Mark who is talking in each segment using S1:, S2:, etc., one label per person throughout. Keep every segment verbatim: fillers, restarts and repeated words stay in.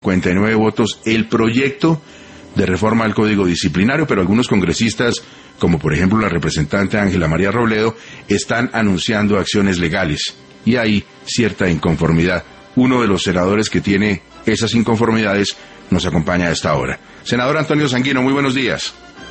S1: cincuenta y nueve votos el proyecto de reforma al Código Disciplinario, pero algunos congresistas, como por ejemplo la representante Ángela María Robledo, están anunciando acciones legales y hay cierta inconformidad. Uno de los senadores que tiene esas inconformidades nos acompaña a esta hora. Senador Antonio Sanguino, muy buenos días.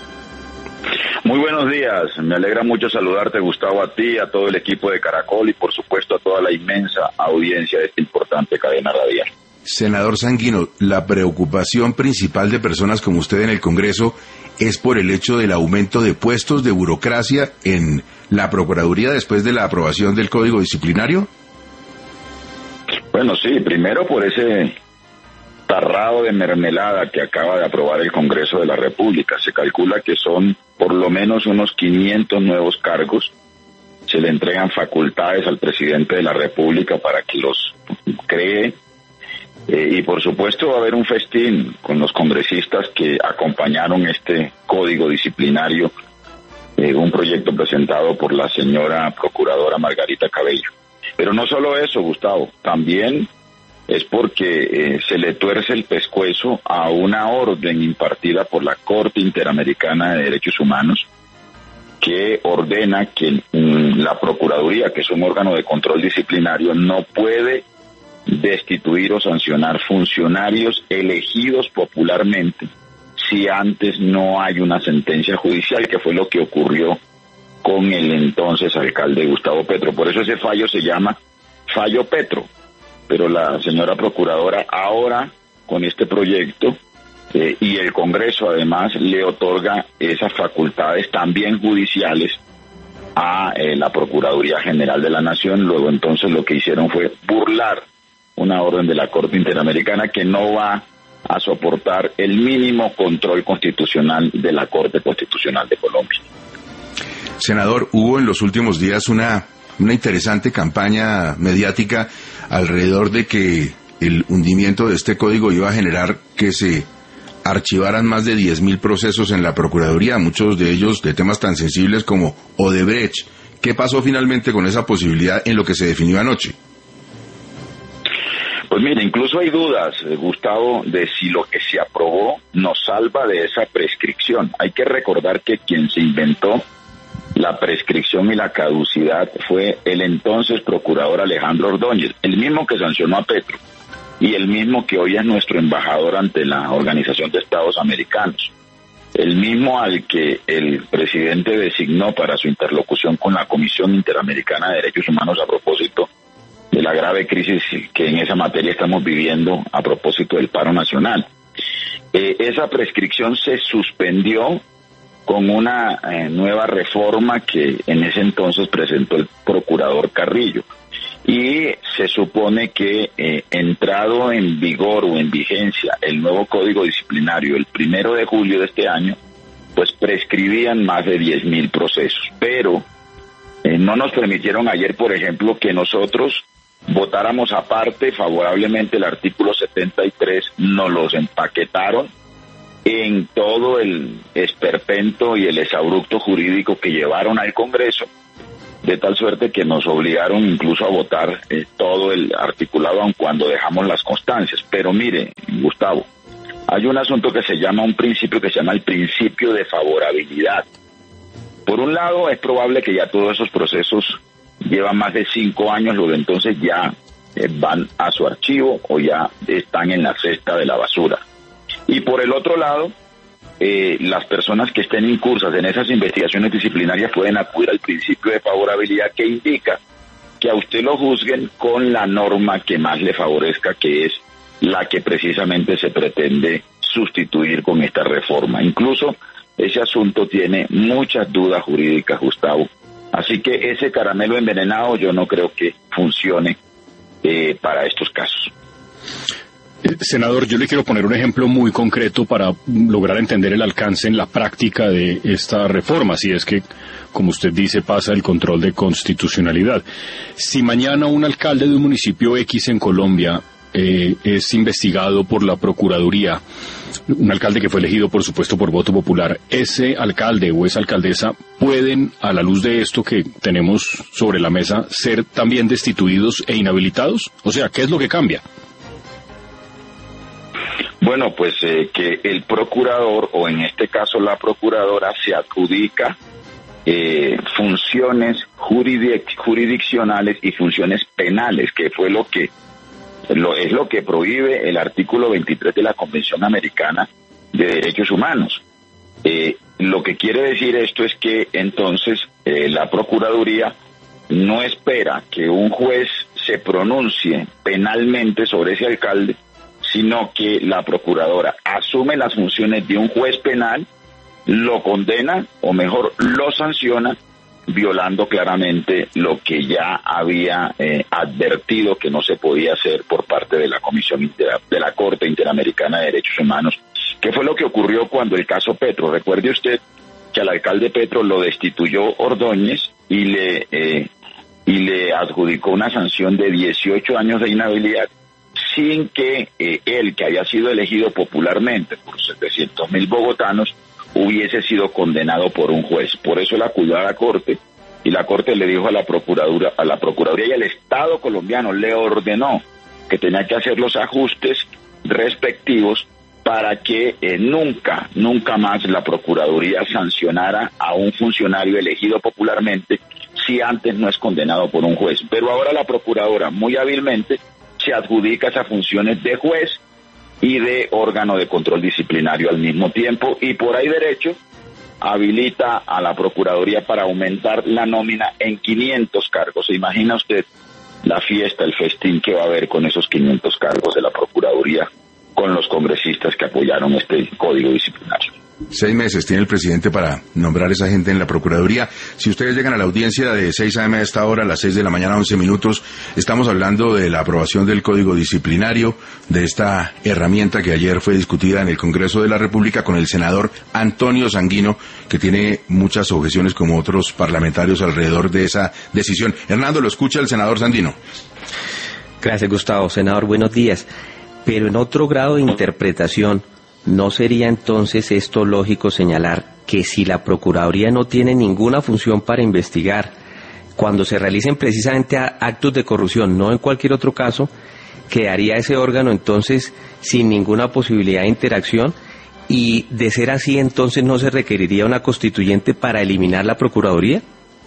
S2: Muy buenos días, me alegra mucho saludarte, Gustavo, a ti, a todo el equipo de Caracol y por supuesto a toda la inmensa audiencia de esta importante cadena radial.
S1: Senador Sanguino, la preocupación principal de personas como usted en el Congreso es por el hecho del aumento de puestos de burocracia en la Procuraduría después de la aprobación del Código Disciplinario.
S2: Bueno, sí, primero por ese tarrado de mermelada que acaba de aprobar el Congreso de la República. Se calcula que son por lo menos unos quinientos nuevos cargos. Se le entregan facultades al presidente de la República para que los cree. Eh, y por supuesto va a haber un festín con los congresistas que acompañaron este código disciplinario, eh, un proyecto presentado por la señora procuradora Margarita Cabello. Pero no solo eso, Gustavo, también es porque eh, se le tuerce el pescuezo a una orden impartida por la Corte Interamericana de Derechos Humanos que ordena que mm, la Procuraduría, que es un órgano de control disciplinario, no puede destituir o sancionar funcionarios elegidos popularmente si antes no hay una sentencia judicial, que fue lo que ocurrió con el entonces alcalde Gustavo Petro. Por eso ese fallo se llama Fallo Petro. Pero la señora procuradora ahora, con este proyecto, eh, y el Congreso además le otorga esas facultades también judiciales a eh, la Procuraduría General de la Nación. Luego entonces lo que hicieron fue burlar una orden de la Corte Interamericana que no va a soportar el mínimo control constitucional de la Corte Constitucional de Colombia.
S1: Senador, hubo en los últimos días una, una interesante campaña mediática alrededor de que el hundimiento de este código iba a generar que se archivaran más de diez mil procesos en la Procuraduría, muchos de ellos de temas tan sensibles como Odebrecht. ¿Qué pasó finalmente con esa posibilidad en lo que se definió anoche?
S2: Pues mire, incluso hay dudas, eh, Gustavo, de si lo que se aprobó nos salva de esa prescripción. Hay que recordar que quien se inventó la prescripción y la caducidad fue el entonces procurador Alejandro Ordóñez, el mismo que sancionó a Petro y el mismo que hoy es nuestro embajador ante la Organización de Estados Americanos, el mismo al que el presidente designó para su interlocución con la Comisión Interamericana de Derechos Humanos a propósito de la grave crisis que en esa materia estamos viviendo a propósito del paro nacional. Eh, esa prescripción se suspendió con una eh, nueva reforma que en ese entonces presentó el procurador Carrillo. Y se supone que eh, entrado en vigor o en vigencia el nuevo Código Disciplinario el primero de julio de este año, pues prescribían más de diez mil procesos. Pero eh, no nos permitieron ayer, por ejemplo, que nosotros votáramos aparte favorablemente el artículo setenta y tres, nos los empaquetaron en todo el esperpento y el exabrupto jurídico que llevaron al Congreso, de tal suerte que nos obligaron incluso a votar eh, todo el articulado, aun cuando dejamos las constancias. Pero mire, Gustavo, hay un asunto que se llama, un principio que se llama el principio de favorabilidad. Por un lado, es probable que ya todos esos procesos llevan más de cinco años, luego entonces ya eh, van a su archivo o ya están en la cesta de la basura. Y por el otro lado, eh, las personas que estén incursas en esas investigaciones disciplinarias pueden acudir al principio de favorabilidad, que indica que a usted lo juzguen con la norma que más le favorezca, que es la que precisamente se pretende sustituir con esta reforma. Incluso ese asunto tiene muchas dudas jurídicas, Gustavo. Así que ese caramelo envenenado yo no creo que funcione eh, para estos casos.
S3: Senador, yo le quiero poner un ejemplo muy concreto para lograr entender el alcance en la práctica de esta reforma, si es que, como usted dice, pasa el control de constitucionalidad. Si mañana un alcalde de un municipio X en Colombia eh, es investigado por la Procuraduría, un alcalde que fue elegido, por supuesto, por voto popular, ese alcalde o esa alcaldesa pueden, a la luz de esto que tenemos sobre la mesa, ser también destituidos e inhabilitados. O sea, ¿qué es lo que cambia?
S2: Bueno, pues eh, que el procurador, o en este caso la procuradora, se adjudica eh, funciones juridic- jurisdiccionales y funciones penales, que fue lo que lo, es lo que prohíbe el artículo veintitrés de la Convención Americana de Derechos Humanos. Eh, lo que quiere decir esto es que entonces eh, la Procuraduría no espera que un juez se pronuncie penalmente sobre ese alcalde, sino que la Procuradora asume las funciones de un juez penal, lo condena, o mejor, lo sanciona, violando claramente lo que ya había eh, advertido que no se podía hacer por parte de la Comisión Inter- de la Corte Interamericana de Derechos Humanos, que fue lo que ocurrió cuando el caso Petro. Recuerde usted que al alcalde Petro lo destituyó Ordóñez y le eh, y le adjudicó una sanción de dieciocho años de inhabilidad, sin que eh, él, que había sido elegido popularmente por setecientos mil bogotanos, hubiese sido condenado por un juez. Por eso él acudió a la Corte, y la Corte le dijo a la Procuraduría, a la Procuraduría y al Estado colombiano le ordenó que tenía que hacer los ajustes respectivos para que eh, nunca, nunca más la Procuraduría sancionara a un funcionario elegido popularmente si antes no es condenado por un juez. Pero ahora la Procuradora, muy hábilmente, se adjudica esas funciones de juez y de órgano de control disciplinario al mismo tiempo, y por ahí derecho habilita a la Procuraduría para aumentar la nómina en quinientos cargos. ¿Se imagina usted la fiesta, el festín que va a haber con esos quinientos cargos de la Procuraduría, con los congresistas que apoyaron este código disciplinario?
S1: Seis meses tiene el presidente para nombrar esa gente en la Procuraduría. Si ustedes llegan a la audiencia de seis a eme a esta hora, a las seis de la mañana, once minutos, estamos hablando de la aprobación del Código Disciplinario, de esta herramienta que ayer fue discutida en el Congreso de la República con el senador Antonio Sanguino, que tiene muchas objeciones como otros parlamentarios alrededor de esa decisión. Hernando, lo escucha el senador Sanguino.
S4: Gracias, Gustavo. Senador, buenos días. Pero en otro grado de interpretación, ¿no sería entonces esto lógico señalar que si la Procuraduría no tiene ninguna función para investigar, cuando se realicen precisamente actos de corrupción, no en cualquier otro caso, quedaría ese órgano entonces sin ninguna posibilidad de interacción? Y de ser así, entonces ¿no se requeriría una constituyente para eliminar la Procuraduría?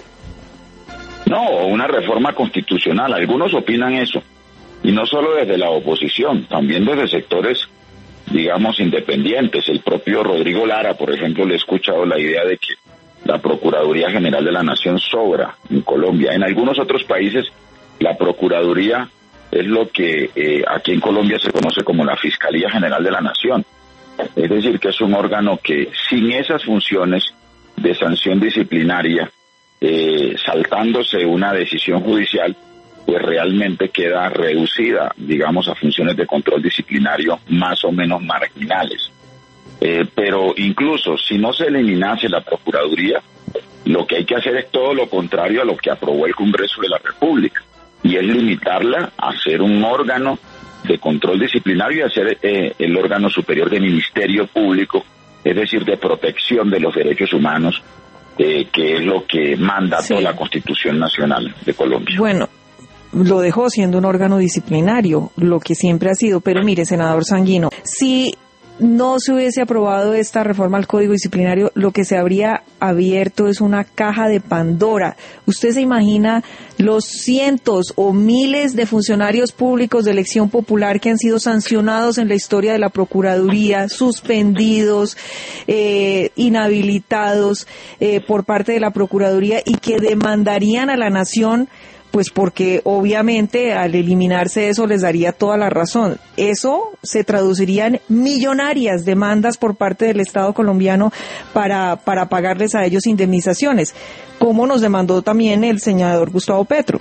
S2: No, una reforma constitucional. Algunos opinan eso. Y no solo desde la oposición, también desde sectores, digamos, independientes. El propio Rodrigo Lara, por ejemplo, le he escuchado la idea de que la Procuraduría General de la Nación sobra en Colombia. En algunos otros países, la Procuraduría es lo que eh, aquí en Colombia se conoce como la Fiscalía General de la Nación. Es decir, que es un órgano que sin esas funciones de sanción disciplinaria, eh, saltándose una decisión judicial, pues realmente queda reducida, digamos, a funciones de control disciplinario más o menos marginales. Eh, pero incluso si no se eliminase la Procuraduría, lo que hay que hacer es todo lo contrario a lo que aprobó el Congreso de la República, y es limitarla a ser un órgano de control disciplinario y a ser eh, el órgano superior del Ministerio Público, es decir, de protección de los derechos humanos, eh, que es lo que manda sí. toda la Constitución Nacional de Colombia.
S5: Bueno, lo dejó siendo un órgano disciplinario, lo que siempre ha sido. Pero mire, senador Sanguino, si no se hubiese aprobado esta reforma al Código Disciplinario, lo que se habría abierto es una caja de Pandora. ¿Usted se imagina los cientos o miles de funcionarios públicos de elección popular que han sido sancionados en la historia de la Procuraduría, suspendidos, eh, inhabilitados eh, por parte de la Procuraduría, y que demandarían a la nación? Pues porque obviamente al eliminarse eso les daría toda la razón. Eso se traduciría en millonarias demandas por parte del Estado colombiano para, para pagarles a ellos indemnizaciones, como nos demandó también el senador Gustavo Petro.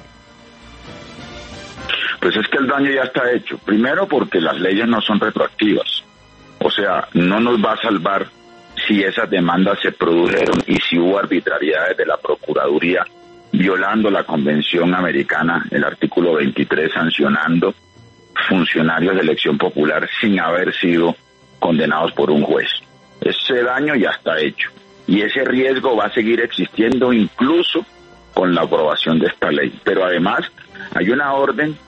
S2: Pues es que el daño ya está hecho. Primero porque las leyes no son retroactivas. O sea, no nos va a salvar si esas demandas se produjeron y si hubo arbitrariedades de la Procuraduría violando la Convención Americana, el artículo veintitrés, sancionando funcionarios de elección popular sin haber sido condenados por un juez. Ese daño ya está hecho, y ese riesgo va a seguir existiendo incluso con la aprobación de esta ley. Pero además hay una orden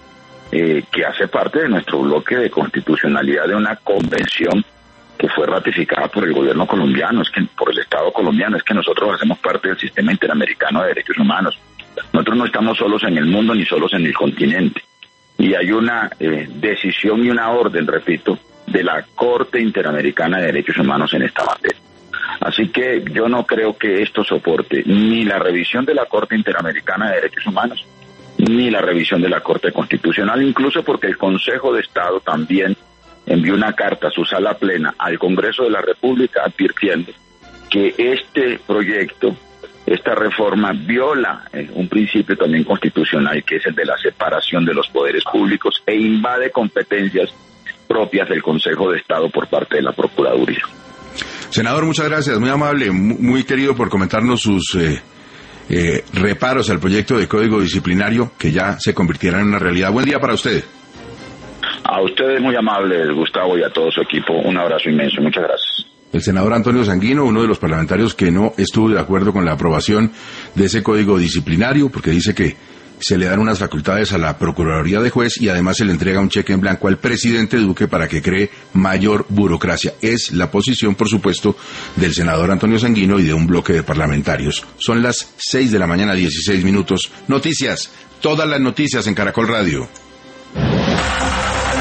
S2: eh, que hace parte de nuestro bloque de constitucionalidad de una convención que fue ratificada por el gobierno colombiano, es que por el Estado colombiano, es que nosotros hacemos parte del sistema interamericano de derechos humanos. Nosotros no estamos solos en el mundo ni solos en el continente. Y hay una eh, decisión y una orden, repito, de la Corte Interamericana de Derechos Humanos en esta materia. Así que yo no creo que esto soporte ni la revisión de la Corte Interamericana de Derechos Humanos, ni la revisión de la Corte Constitucional, incluso porque el Consejo de Estado también envió una carta a su sala plena al Congreso de la República advirtiendo que este proyecto, esta reforma, viola eh, un principio también constitucional, que es el de la separación de los poderes públicos, e invade competencias propias del Consejo de Estado por parte de la Procuraduría.
S1: Senador, muchas gracias, muy amable, muy querido por comentarnos sus eh, eh, reparos al proyecto de Código Disciplinario que ya se convirtiera en una realidad. Buen día para usted.
S2: A ustedes muy amables, Gustavo, y a todo su equipo, un abrazo inmenso. Muchas gracias.
S1: El senador Antonio Sanguino, uno de los parlamentarios que no estuvo de acuerdo con la aprobación de ese código disciplinario, porque dice que se le dan unas facultades a la Procuraduría de Juez y además se le entrega un cheque en blanco al presidente Duque para que cree mayor burocracia. Es la posición, por supuesto, del senador Antonio Sanguino y de un bloque de parlamentarios. Son las seis de la mañana, dieciséis minutos. Noticias, todas las noticias en Caracol Radio.